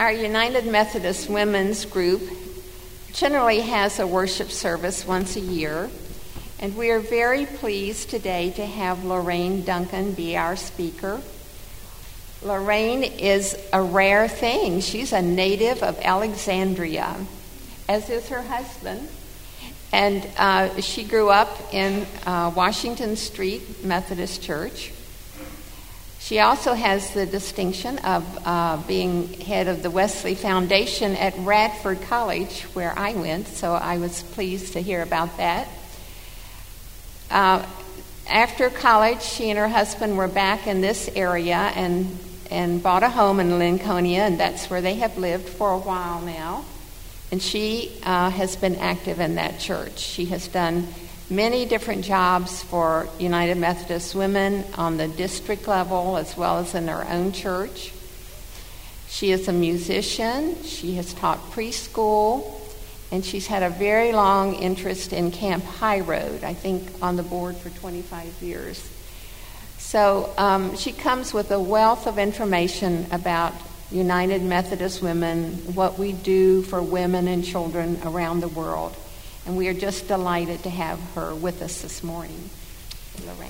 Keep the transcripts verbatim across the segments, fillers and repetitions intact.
Our United Methodist Women's Group generally has a worship service once a year, and we are very pleased today to have Lorraine Duncan be our speaker. Lorraine is a rare thing. She's a native of Alexandria, as is her husband. And uh, she grew up in uh, Washington Street Methodist Church. She also has the distinction of uh, being head of the Wesley Foundation at Radford College, where I went, so I was pleased to hear about that. Uh, after college, she and her husband were back in this area and, and bought a home in Lincolnia, and that's where they have lived for a while now. And she uh, has been active in that church. She has done many different jobs for United Methodist Women on the district level as well as in her own church. She is a musician. She has taught preschool, and she's had a very long interest in Camp High Road, I think on the board for twenty-five years. So um, she comes with a wealth of information about United Methodist Women, what we do for women and children around the world. And we are just delighted to have her with us this morning. Lorraine.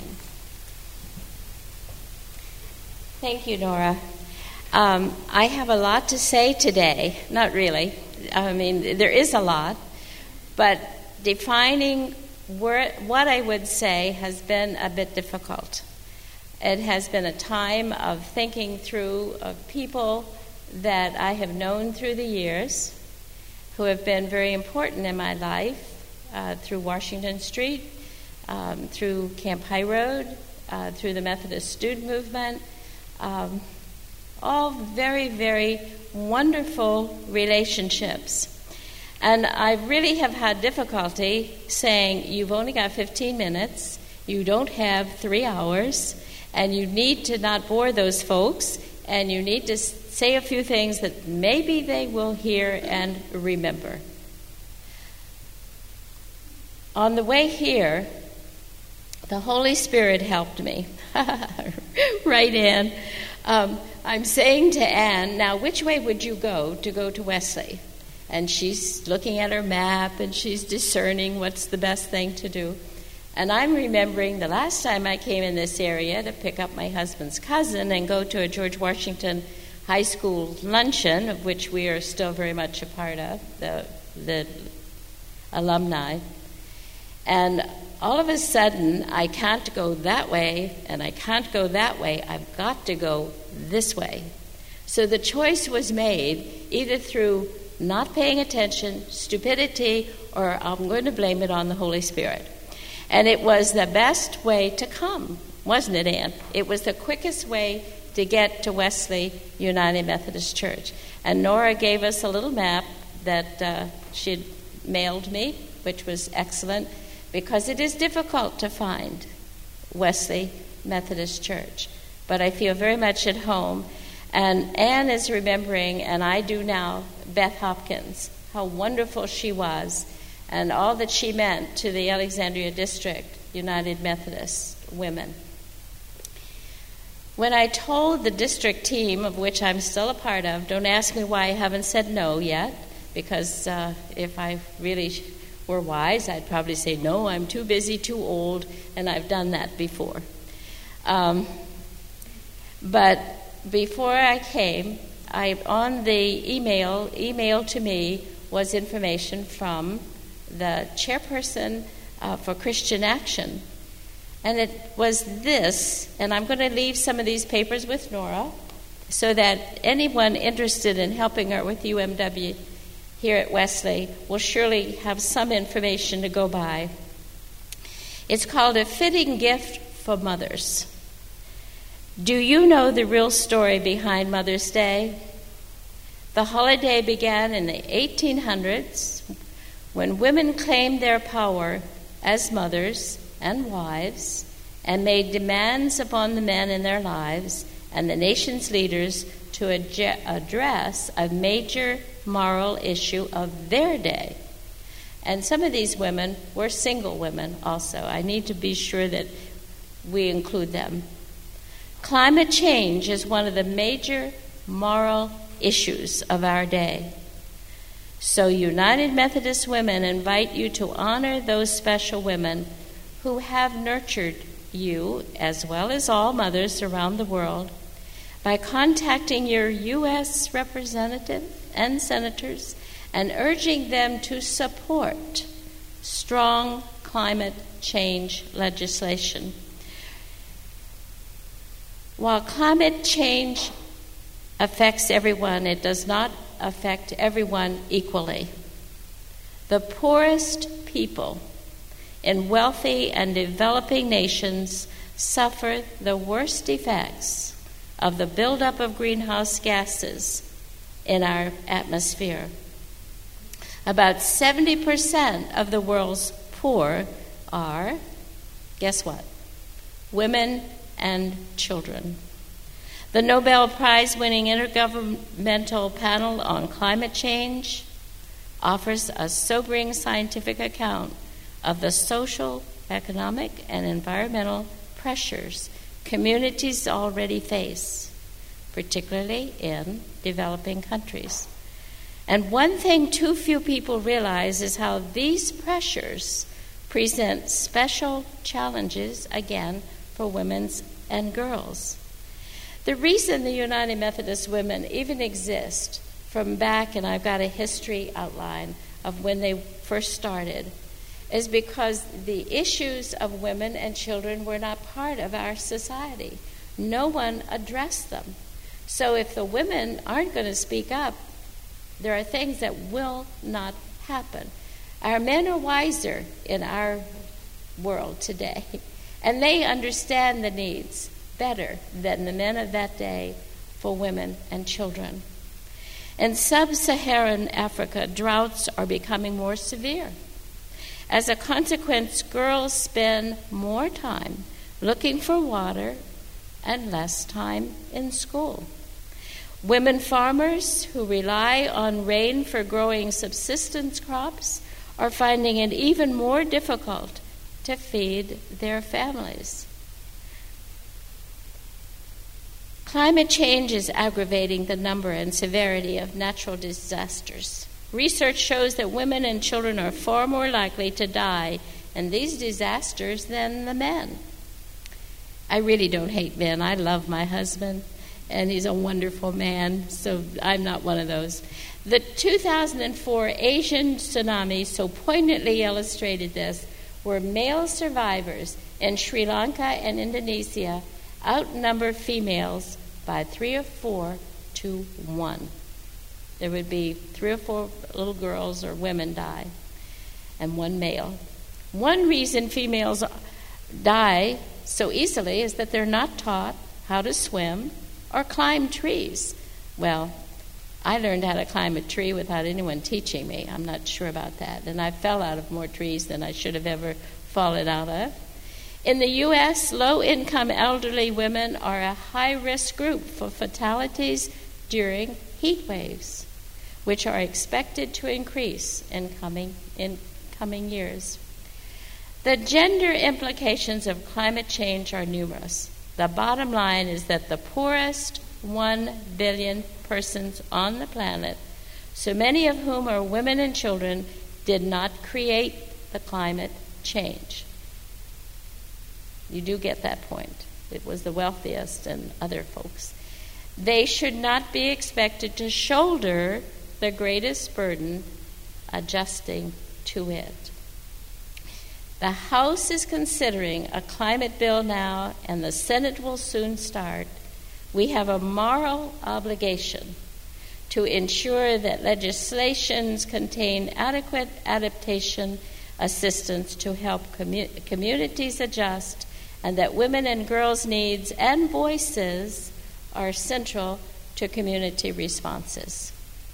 Thank you, Nora. Um, I have a lot to say today. Not really. I mean, there is a lot. But defining where, what I would say has been a bit difficult. It has been a time of thinking through of people that I have known through the years, who have been very important in my life, uh, through Washington Street, um, through Camp High Road, uh, through the Methodist Student Movement, um, all very, very wonderful relationships. And I really have had difficulty saying, you've only got fifteen minutes, you don't have three hours, and you need to not bore those folks, and you need to say a few things that maybe they will hear and remember. On the way here, the Holy Spirit helped me. Right, Ann? Um, I'm saying to Ann, now which way would you go to go to Wesley? And she's looking at her map and she's discerning what's the best thing to do. And I'm remembering the last time I came in this area to pick up my husband's cousin and go to a George Washington High School luncheon, of which we are still very much a part of, the, the alumni. And all of a sudden, I can't go that way, and I can't go that way. I've got to go this way. So the choice was made either through not paying attention, stupidity, or I'm going to blame it on the Holy Spirit. And it was the best way to come, wasn't it, Ann? It was the quickest way to get to Wesley United Methodist Church. And Nora gave us a little map that uh, she'd mailed me, which was excellent, because it is difficult to find Wesley Methodist Church. But I feel very much at home. And Ann is remembering, and I do now, Beth Hopkins, how wonderful she was, and all that she meant to the Alexandria District United Methodist Women. When I told the district team, of which I'm still a part of, don't ask me why I haven't said no yet, because uh, if I really were wise, I'd probably say, no, I'm too busy, too old, and I've done that before. Um, but before I came, I on the email, email to me was information from the chairperson uh, for Christian Action. And it was this, and I'm going to leave some of these papers with Nora so that anyone interested in helping her with U M W here at Wesley will surely have some information to go by. It's called A Fitting Gift for Mothers. Do you know the real story behind Mother's Day? The holiday began in the eighteen hundreds when women claimed their power as mothers and wives and made demands upon the men in their lives and the nation's leaders to ad- address a major moral issue of their day. And some of these women were single women also. I need to be sure that we include them. Climate change is one of the major moral issues of our day. So United Methodist Women invite you to honor those special women who have nurtured you, as well as all mothers around the world, by contacting your U S representative and senators and urging them to support strong climate change legislation. While climate change affects everyone, it does not affect everyone equally. The poorest people in wealthy and developing nations suffer the worst effects of the buildup of greenhouse gases in our atmosphere. About seventy percent of the world's poor are, guess what? Women and children. The Nobel Prize-winning Intergovernmental Panel on Climate Change offers a sobering scientific account of the social, economic, and environmental pressures communities already face, particularly in developing countries. And one thing too few people realize is how these pressures present special challenges, again, for women and girls. The reason the United Methodist Women even exist from back, and I've got a history outline of when they first started, is because the issues of women and children were not part of our society. No one addressed them. So if the women aren't going to speak up, there are things that will not happen. Our men are wiser in our world today, and they understand the needs better than the men of that day for women and children. In sub-Saharan Africa, droughts are becoming more severe. As a consequence, girls spend more time looking for water and less time in school. Women farmers who rely on rain for growing subsistence crops are finding it even more difficult to feed their families. Climate change is aggravating the number and severity of natural disasters. Research shows that women and children are far more likely to die in these disasters than the men. I really don't hate men. I love my husband, and he's a wonderful man, so I'm not one of those. The two thousand four Asian tsunami so poignantly illustrated this, where male survivors in Sri Lanka and Indonesia outnumber females by three or four to one. There would be three or four little girls or women die, and one male. One reason females die so easily is that they're not taught how to swim or climb trees. Well, I learned how to climb a tree without anyone teaching me. I'm not sure about that. And I fell out of more trees than I should have ever fallen out of. In the U S, low-income elderly women are a high-risk group for fatalities during heat waves, which are expected to increase in coming, in coming years. The gender implications of climate change are numerous. The bottom line is that the poorest one billion persons on the planet, so many of whom are women and children, did not create the climate change. You do get that point. It was the wealthiest and other folks. They should not be expected to shoulder the greatest burden adjusting to it. The House is considering a climate bill now, and the Senate will soon start. We have a moral obligation to ensure that legislations contain adequate adaptation assistance to help commu- communities adjust, and that women and girls' needs and voices are central to community responses.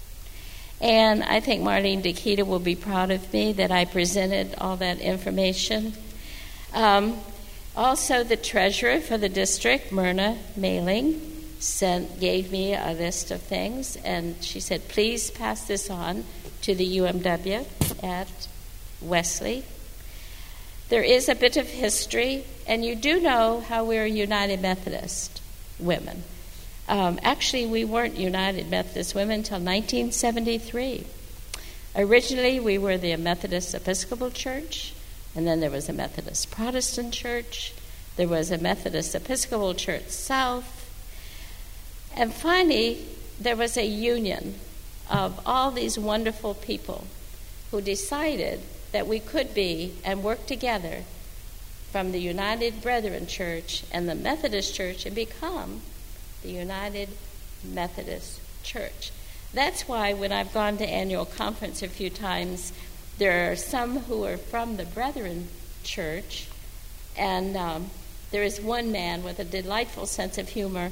And I think Marlene DeKita will be proud of me that I presented all that information. Um, also, the treasurer for the district, Myrna Mailing, sent, gave me a list of things, and she said, please pass this on to the U M W at Wesley. There is a bit of history, and you do know how we're United Methodist women. Um, actually, we weren't United Methodist Women until nineteen seventy-three. Originally, we were the Methodist Episcopal Church, and then there was a Methodist Protestant Church. There was a Methodist Episcopal Church South. And finally, there was a union of all these wonderful people who decided that we could be and work together from the United Brethren Church and the Methodist Church and become the United Methodist Church. That's why when I've gone to annual conference a few times, there are some who are from the Brethren Church, and um, there is one man with a delightful sense of humor.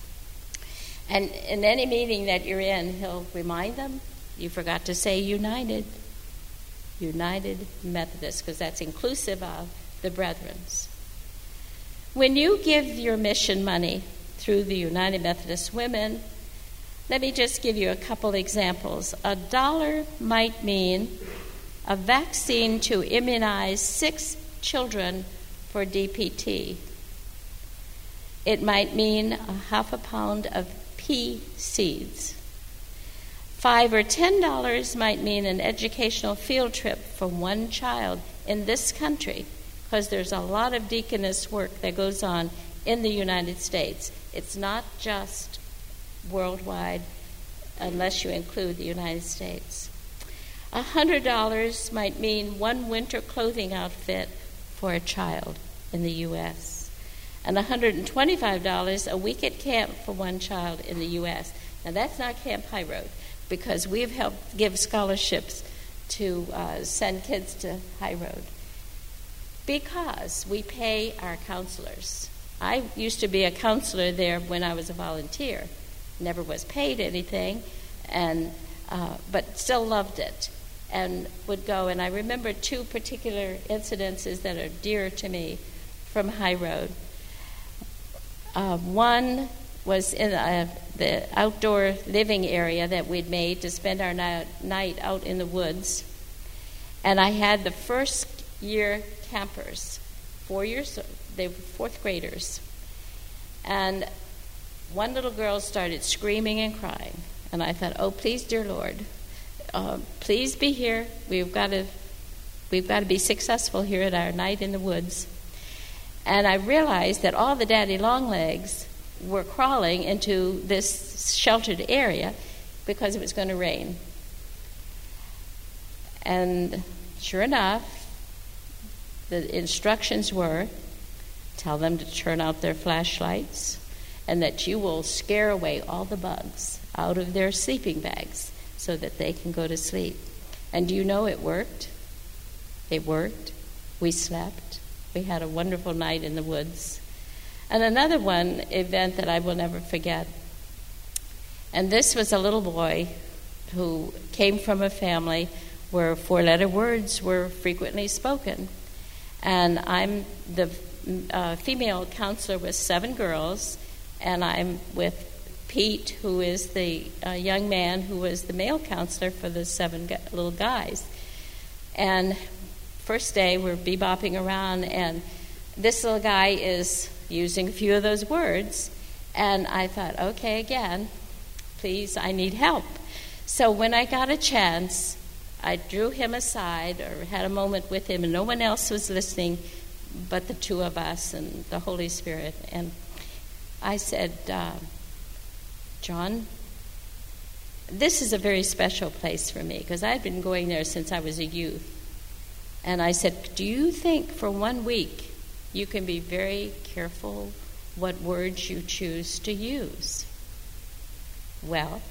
And in any meeting that you're in, he'll remind them, you forgot to say United, United Methodist, because that's inclusive of the Brethrens. When you give your mission money through the United Methodist Women, let me just give you a couple examples. A dollar might mean a vaccine to immunize six children for D P T. It might mean a half a pound of pea seeds. Five or ten dollars might mean an educational field trip for one child in this country, because there's a lot of deaconess work that goes on in the United States. It's not just worldwide, unless you include the United States. A hundred dollars might mean one winter clothing outfit for a child in the U S And one hundred twenty-five dollars a week at camp for one child in the U S Now that's not Camp High Road, because we've helped give scholarships to uh, send kids to High Road. Because we pay our counselors. I used to be a counselor there when I was a volunteer. Never was paid anything, and uh, but still loved it, and would go. And I remember two particular incidences that are dear to me from High Road. Uh, one was in uh, the outdoor living area that we'd made to spend our night, night out in the woods. And I had the first year campers, four years, they were fourth graders. And one little girl started screaming and crying. And I thought, oh, please, dear Lord, uh, please be here. We've got to, we've got to be successful here at our night in the woods. And I realized that all the daddy longlegs were crawling into this sheltered area because it was going to rain. And sure enough, the instructions were, tell them to turn out their flashlights and that you will scare away all the bugs out of their sleeping bags so that they can go to sleep. And do you know it worked? It worked. We slept. We had a wonderful night in the woods. And another one event that I will never forget. And this was a little boy who came from a family where four-letter words were frequently spoken. And I'm the uh, female counselor with seven girls, and I'm with Pete, who is the uh, young man who was the male counselor for the seven gu- little guys. And first day, we're bebopping around, and this little guy is using a few of those words. And I thought, okay, again, please, I need help. So when I got a chance, I drew him aside or had a moment with him, and no one else was listening but the two of us and the Holy Spirit. And I said, uh, John, this is a very special place for me because I've been going there since I was a youth. And I said, do you think for one week you can be very careful what words you choose to use? Well,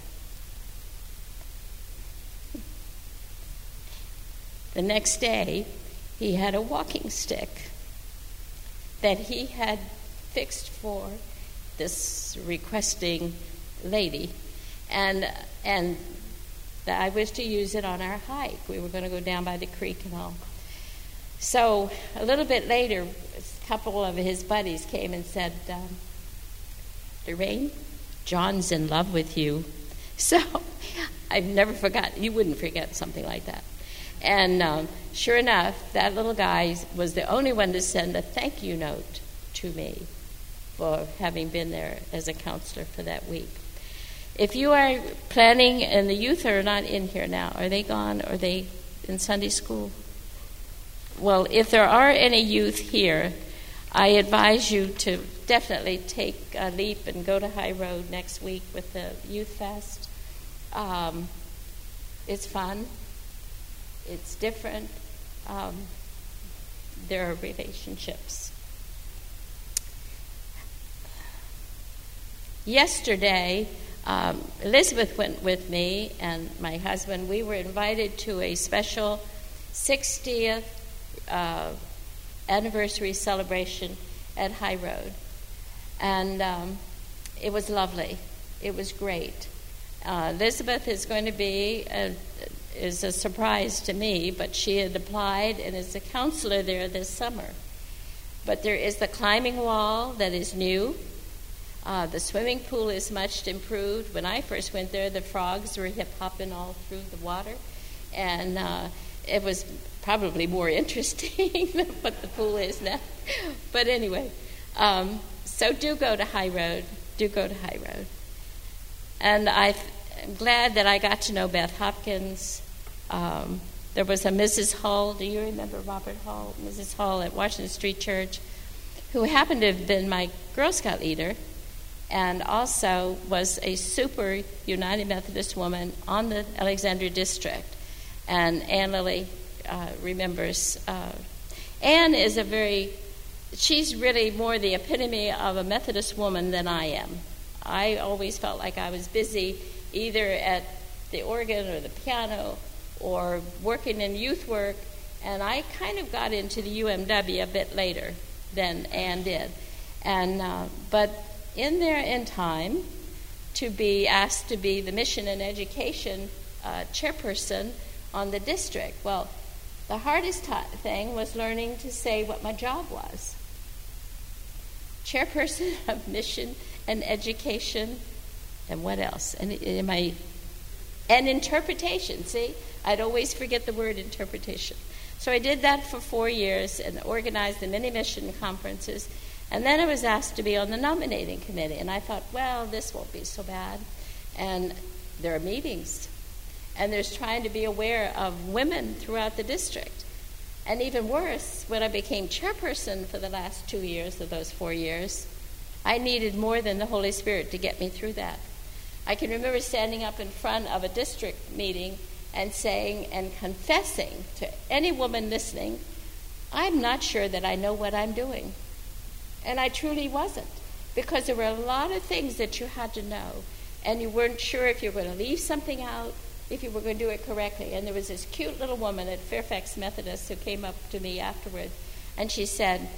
the next day, he had a walking stick that he had fixed for this requesting lady, and and that I was to use it on our hike. We were going to go down by the creek and all. So a little bit later, a couple of his buddies came and said, um, Lorraine, John's in love with you. So I've never forgotten. You wouldn't forget something like that. And um, sure enough, that little guy was the only one to send a thank you note to me. for having been there as a counselor for that week. If you are planning, and the youth are not in here now, are they gone? Are they in Sunday school? Well, if there are any youth here, I advise you to definitely take a leap and go to High Road next week with the Youth Fest. Um, it's fun. It's different. Um, there are relationships. Yesterday, um, Elizabeth went with me and my husband. We were invited to a special sixtieth uh, anniversary celebration at High Road. And um, it was lovely. It was great. Uh, Elizabeth is going to be, a, is a surprise to me, but she had applied and is a counselor there this summer. But there is the climbing wall that is new. Uh, the swimming pool is much improved. When I first went there, the frogs were hip-hopping all through the water. And uh, it was probably more interesting than what the pool is now. But anyway, um, so do go to High Road. Do go to High Road. And I, I'm glad that I got to know Beth Hopkins. Um, there was a Missus Hull. Do you remember Robert Hull? Missus Hull at Washington Street Church, who happened to have been my Girl Scout leader and also was a super United Methodist woman on the Alexandria District. And Ann Lilly uh, remembers. Uh, Ann is a very, she's really more the epitome of a Methodist woman than I am. I always felt like I was busy either at the organ or the piano or working in youth work, and I kind of got into the U M W a bit later than Ann did. And uh, but in there in time to be asked to be the mission and education uh, chairperson on the district. Well, the hardest t- thing was learning to say what my job was. Chairperson of mission and education, and what else? And, and my and interpretation. See, I'd always forget the word interpretation. So I did that for four years and organized the mini mission conferences. And then I was asked to be on the nominating committee. And I thought, well, this won't be so bad. And there are meetings. And there's trying to be aware of women throughout the district. And even worse, when I became chairperson for the last two years of those four years, I needed more than the Holy Spirit to get me through that. I can remember standing up in front of a district meeting and saying and confessing to any woman listening, I'm not sure that I know what I'm doing. And I truly wasn't, because there were a lot of things that you had to know, and you weren't sure if you were going to leave something out, if you were going to do it correctly. And there was this cute little woman at Fairfax Methodist who came up to me afterward, and she said,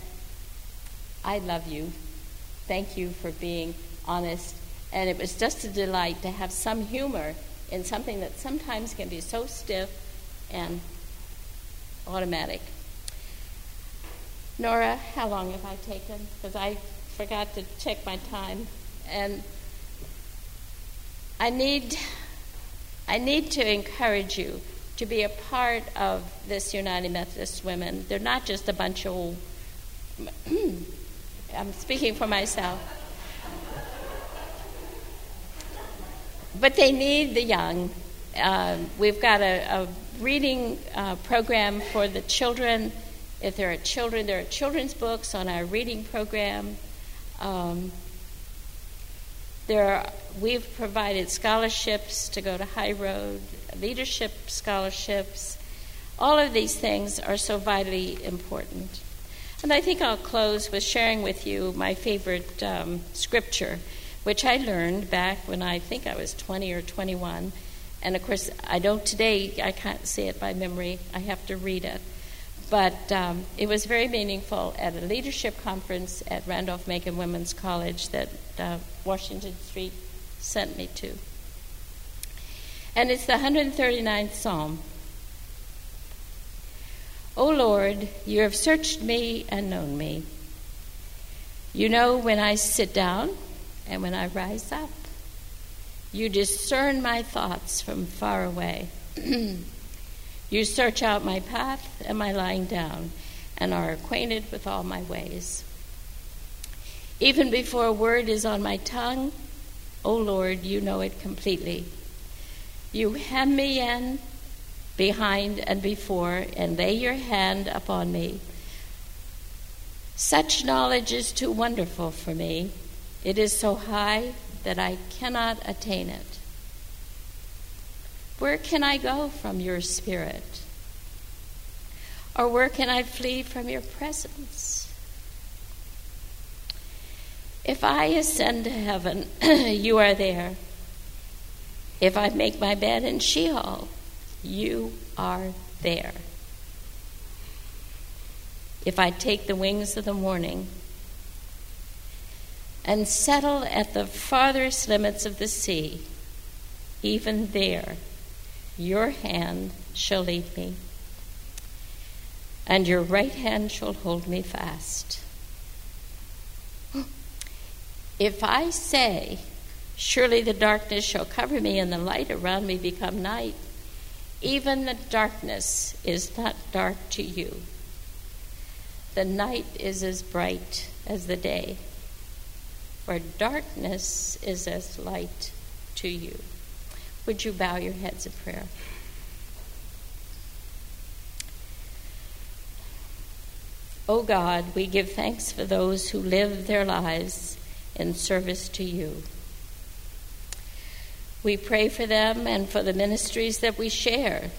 I love you. Thank you for being honest. And it was just a delight to have some humor in something that sometimes can be so stiff and automatic. Nora, how long have I taken? Because I forgot to check my time. And I need, I need to encourage you to be a part of this United Methodist Women. They're not just a bunch of old, I'm speaking for myself. But they need the young. Uh, we've got a, a reading uh, program for the children. If there are children, there are children's books on our reading program. Um, there are, we've provided scholarships to go to High Road, leadership scholarships. All of these things are so vitally important. And I think I'll close with sharing with you my favorite um, scripture, which I learned back when I think I was twenty or twenty-one. And of course, I don't today, I can't say it by memory. I have to read it. But um, it was very meaningful at a leadership conference at Randolph-Macon Women's College that uh, Washington Street sent me to. And it's the one hundred thirty-ninth Psalm. O Lord, you have searched me and known me. You know when I sit down and when I rise up. You discern my thoughts from far away. You search out my path and my lying down, and are acquainted with all my ways. Even before a word is on my tongue, O Lord, you know it completely. You hem me in behind and before, and lay your hand upon me. Such knowledge is too wonderful for me. It is so high that I cannot attain it. Where can I go from your spirit? Or where can I flee from your presence? If I ascend to heaven, you are there. If I make my bed in Sheol, you are there. If I take the wings of the morning and settle at the farthest limits of the sea, even there your hand shall lead me, and your right hand shall hold me fast. If I say, surely the darkness shall cover me, and the light around me become night, even the darkness is not dark to you. The night is as bright as the day, for darkness is as light to you. Would you bow your heads in prayer? O God, we give thanks for those who live their lives in service to you. We pray for them and for the ministries that we share.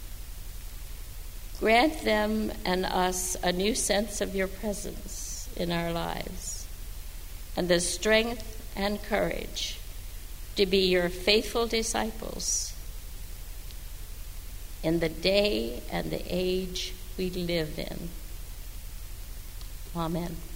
Grant them and us a new sense of your presence in our lives and the strength and courage to be your faithful disciples in the day and the age we live in. Amen.